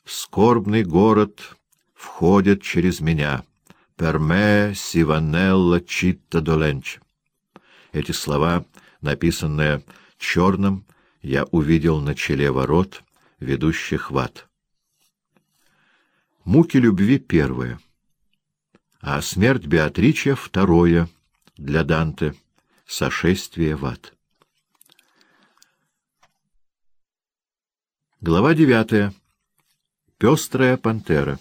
скорбный город входит через меня. Per me si va nella città dolente. Эти слова, написанные черным, я увидел на челе ворот, ведущих в ад. Муки любви — первое, а смерть Беатриче — второе для Данте, сошествие в ад. Глава 9. Пестрая пантера.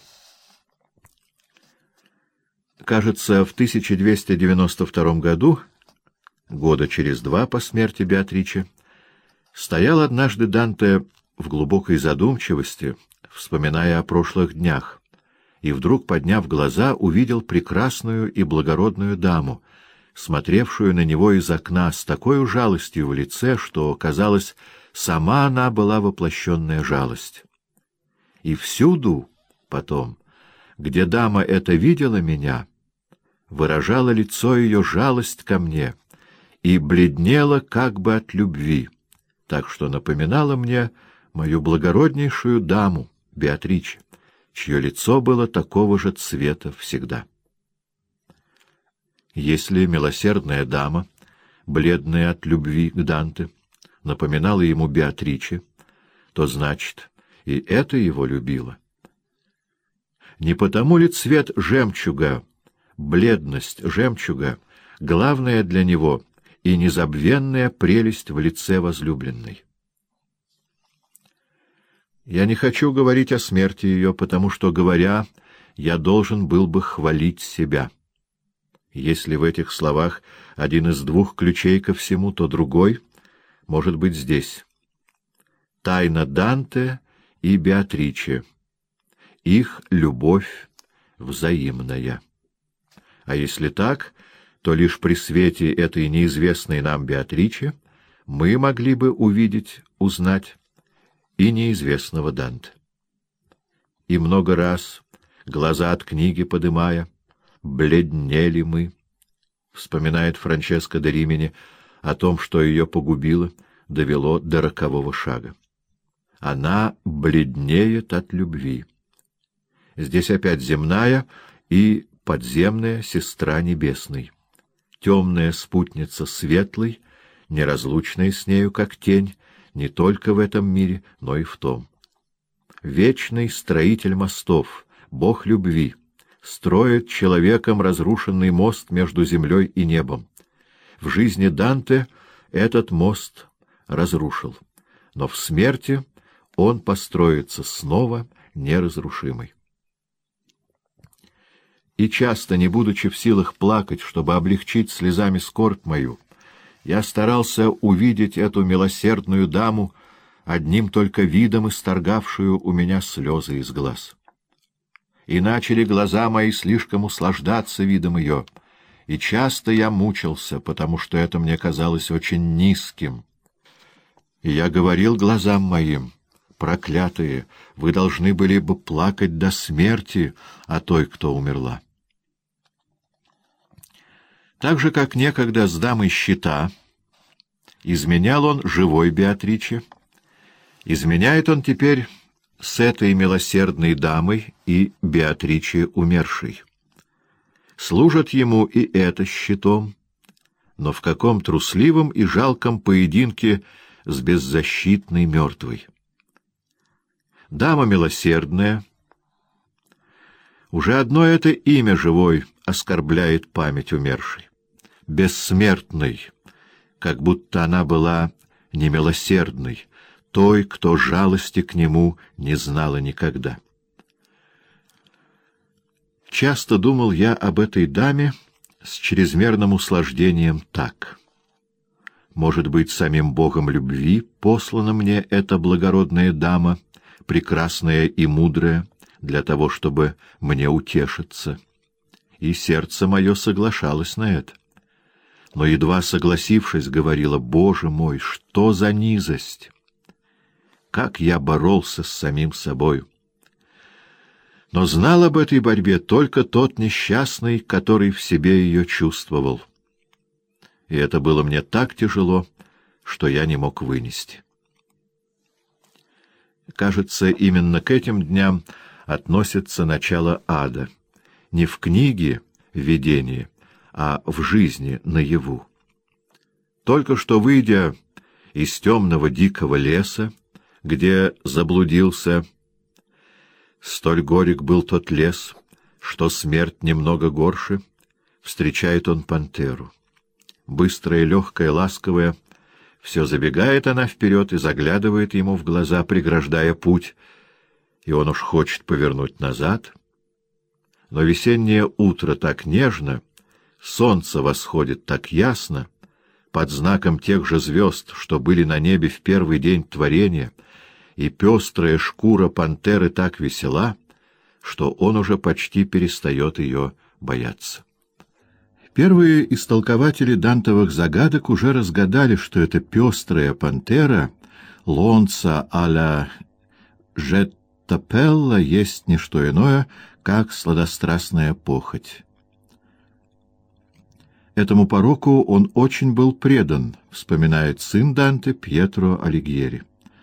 Кажется, в 1292 году, года через 2 по смерти Беатриче, стоял однажды Данте в глубокой задумчивости, вспоминая о прошлых днях, и вдруг, подняв глаза, увидел прекрасную и благородную даму, смотревшую на него из окна с такой жалостью в лице, что, казалось, сама она была воплощенная жалость. И всюду потом, где дама эта видела меня, выражало лицо ее жалость ко мне и бледнело как бы от любви, так что напоминало мне мою благороднейшую даму Беатриче, чье лицо было такого же цвета всегда. Если милосердная дама, бледная от любви к Данте, напоминала ему Беатриче, то значит, и это его любило. Не потому ли цвет жемчуга, бледность жемчуга, главная для него и незабвенная прелесть в лице возлюбленной? Я не хочу говорить о смерти ее, потому что, говоря, я должен был бы хвалить себя. Если в этих словах один из двух ключей ко всему, то другой может быть здесь. Тайна Данте и Беатриче. Их любовь взаимная. А если так, то лишь при свете этой неизвестной нам Беатриче мы могли бы увидеть, узнать и неизвестного Данте. И много раз, глаза от книги подымая, бледнели мы, вспоминает Франческо де Римини о том, что ее погубило, довело до рокового шага. Она бледнеет от любви. Здесь опять земная и подземная сестра небесной, темная спутница светлой, неразлучная с нею, как тень, не только в этом мире, но и в том. Вечный строитель мостов, Бог любви, строит человеком разрушенный мост между землей и небом. В жизни Данте этот мост разрушил, но в смерти он построится снова неразрушимый. И часто, не будучи в силах плакать, чтобы облегчить слезами скорбь мою, я старался увидеть эту милосердную даму, одним только видом исторгавшую у меня слезы из глаз. И начали глаза мои слишком услаждаться видом ее, и часто я мучился, потому что это мне казалось очень низким. И я говорил глазам моим: проклятые, вы должны были бы плакать до смерти о той, кто умерла. Так же, как некогда с дамой щита изменял он живой Беатриче, изменяет он теперь с этой милосердной дамой и Беатриче умершей. Служат ему и это щитом, но в каком трусливом и жалком поединке с беззащитной мертвой. Дама милосердная, уже одно это имя живой оскорбляет память умершей. Бессмертной, как будто она была немилосердной, той, кто жалости к нему не знала никогда. Часто думал я об этой даме с чрезмерным услаждением так. Может быть, самим Богом любви послана мне эта благородная дама, прекрасная и мудрая, для того, чтобы мне утешиться. И сердце мое соглашалось на это. Но, едва согласившись, говорила: «Боже мой, что за низость!» Как я боролся с самим собою! Но знал об этой борьбе только тот несчастный, который в себе ее чувствовал. И это было мне так тяжело, что я не мог вынести. Кажется, именно к этим дням относится начало ада. Не в книге видение, а в жизни наяву. Только что выйдя из темного дикого леса, где заблудился, столь горек был тот лес, что смерть немного горше, встречает он пантеру. Быстрая, легкая, ласковая, все забегает она вперед и заглядывает ему в глаза, преграждая путь, и он уж хочет повернуть назад. Но весеннее утро так нежно, солнце восходит так ясно, под знаком тех же звезд, что были на небе в первый день творения, и пестрая шкура пантеры так весела, что он уже почти перестает ее бояться. Первые истолкователи дантовых загадок уже разгадали, что эта пестрая пантера, лонца а-ля Жеттапелла, есть не что иное, как сладострастная похоть. Этому пороку он очень был предан, вспоминает сын Данте Пьетро Алигьери.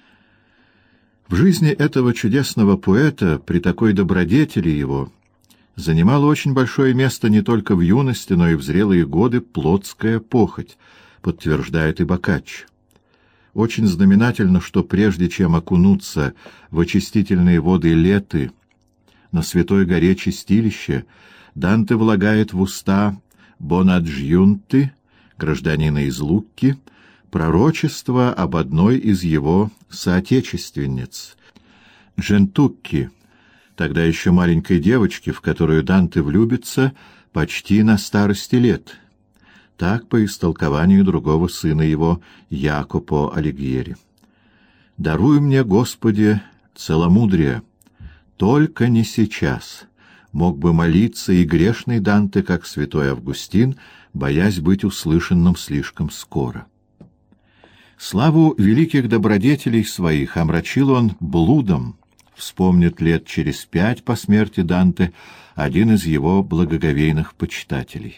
В жизни этого чудесного поэта, при такой добродетели его, занимала очень большое место не только в юности, но и в зрелые годы плотская похоть, подтверждает и Боккаччо. Очень знаменательно, что прежде чем окунуться в очистительные воды Леты на Святой горе Чистилище, Данте влагает в уста Бонаджьюнты, гражданина из Лукки, пророчество об одной из его соотечественниц, Джентукки, тогда еще маленькой девочке, в которую Данте влюбится почти на старости лет. Так, по истолкованию другого сына его, Якопо Алигьери. «Даруй мне, Господи, целомудрие, только не сейчас». Мог бы молиться и грешный Данте, как святой Августин, боясь быть услышанным слишком скоро. Славу великих добродетелей своих омрачил он блудом, вспомнит лет через 5 по смерти Данте один из его благоговейных почитателей.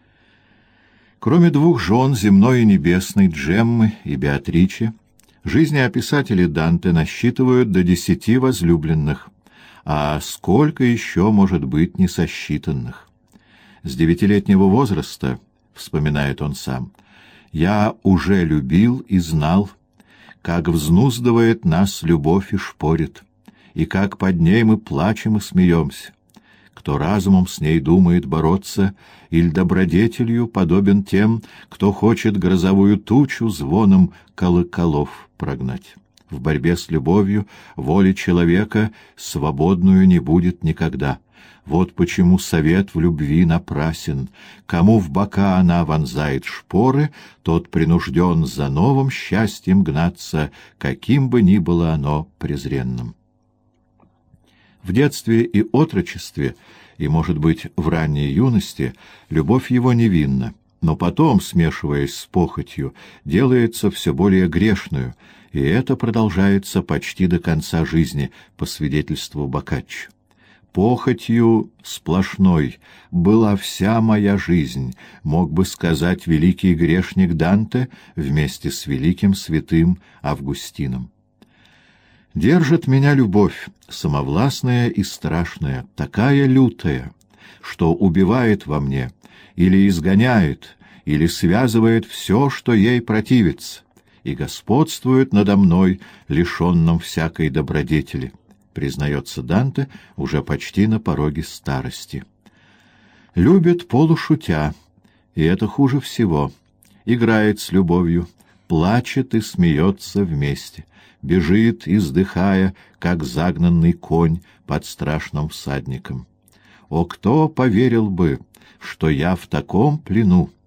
Кроме 2 жен, земной и небесной, Джеммы и Беатриче, жизнеописатели Данте насчитывают до 10 возлюбленных, а сколько еще может быть несосчитанных? С 9-летнего возраста, вспоминает он сам, я уже любил и знал, как взнуздывает нас любовь и шпорит, и как под ней мы плачем и смеемся. Кто разумом с ней думает бороться, или добродетелью подобен тем, кто хочет грозовую тучу звоном колоколов прогнать. В борьбе с любовью воли человека свободную не будет никогда. Вот почему совет в любви напрасен. Кому в бока она вонзает шпоры, тот принужден за новым счастьем гнаться, каким бы ни было оно презренным. В детстве и отрочестве, и, может быть, в ранней юности, любовь его невинна, но потом, смешиваясь с похотью, делается все более грешную, и это продолжается почти до конца жизни, по свидетельству Боккаччо. «Похотью сплошной была вся моя жизнь», мог бы сказать великий грешник Данте вместе с великим святым Августином. «Держит меня любовь, самовластная и страшная, такая лютая, что убивает во мне, или изгоняет, или связывает все, что ей противится, и господствует надо мной, лишенным всякой добродетели», признается Данте уже почти на пороге старости. Любит полушутя, и это хуже всего. Играет с любовью, плачет и смеется вместе, бежит, издыхая, как загнанный конь под страшным всадником. О, кто поверил бы, что я в таком плену,